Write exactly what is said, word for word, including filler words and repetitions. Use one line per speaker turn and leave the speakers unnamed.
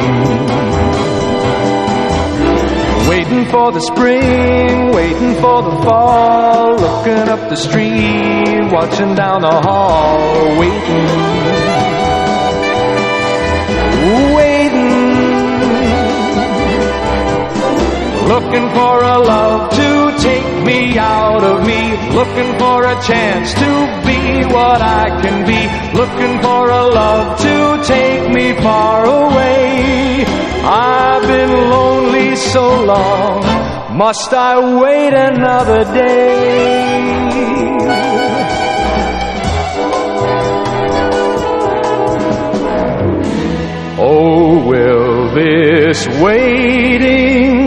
Waiting for the spring, waiting for the fall, looking up the street, watching down the hall, waiting, waiting, looking for a love to take me out of me, looking for a chance to be what I can be, looking for a love to take me far away. I've been lonely so long, must I wait another day? Oh, will this waiting